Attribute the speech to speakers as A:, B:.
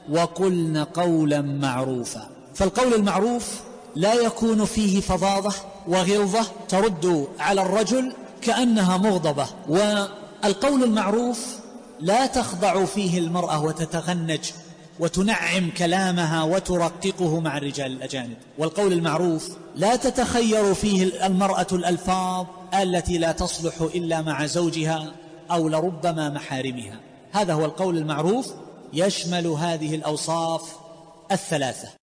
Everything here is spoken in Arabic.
A: وقلن قولا معروفا. فالقول المعروف لا يكون فيه فظاظة وغلظة ترد على الرجل كأنها مغضبة، والقول المعروف لا تخضع فيه المرأة وتتغنج وتنعم كلامها وترققه مع الرجال الأجانب. والقول المعروف لا تتخير فيه المرأة الألفاظ التي لا تصلح إلا مع زوجها أو لربما محارمها. هذا هو القول المعروف، يشمل هذه الأوصاف الثلاثة.